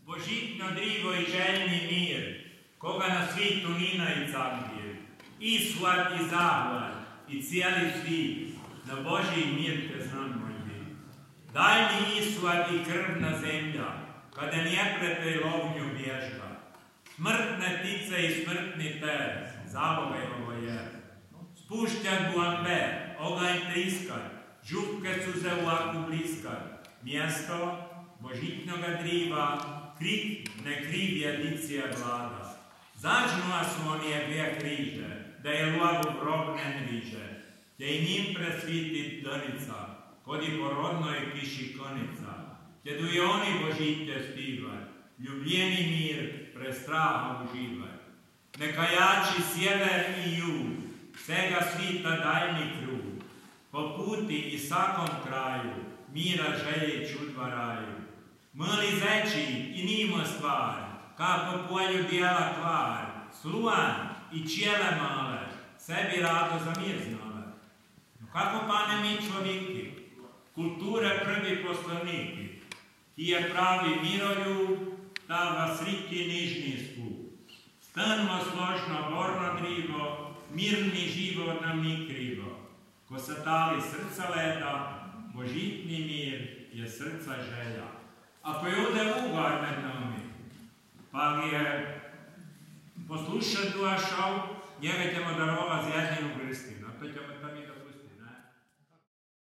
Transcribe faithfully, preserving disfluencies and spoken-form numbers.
Božitno drivo i željni mir, koga na svitu nina i cambir, ishvat i zahvat i cijeli svit, na Božji mir te znam moj bit. Daj mi ishvat i krvna zemlja, kada neprijatelj lovnju bježga. Smrtne ptice i smrtni ter, zavoge ovo je. Spušćat buambe, oganj te iskar, župke suze u aku bliskar. Mjesto božitnoga driva, krik ne kriv je dicija vlada. Zažnula su on je dvije križe, da je luavu grob ne nriže, te i njim presvitit donica, kod i po rodnoj kiši konica. Te du i oni božite spivaj, ljubljeni mir pre straha uživaj. Neka jači sjever i jug, svega svita daljni krug, po puti i svakom kraju, mira želje čudva raju. Mali zeči i nimo stvar, kako polju bijela tvar, sluan i čijele male, sebi rado za mir znale. No kako pane mi čovjeki, kulture prvi poslaniki, ti je pravi miroljub, da vas riki nižni skup. Stanmo složno borno drivo, mirni život nam ni krivo. Ko satali srca leda, božitni mir je srca želja. Ako je ude ugar med nami, pa je poslušat duša, njega ćemo darova z jedninu Kristinu. To ćemo tam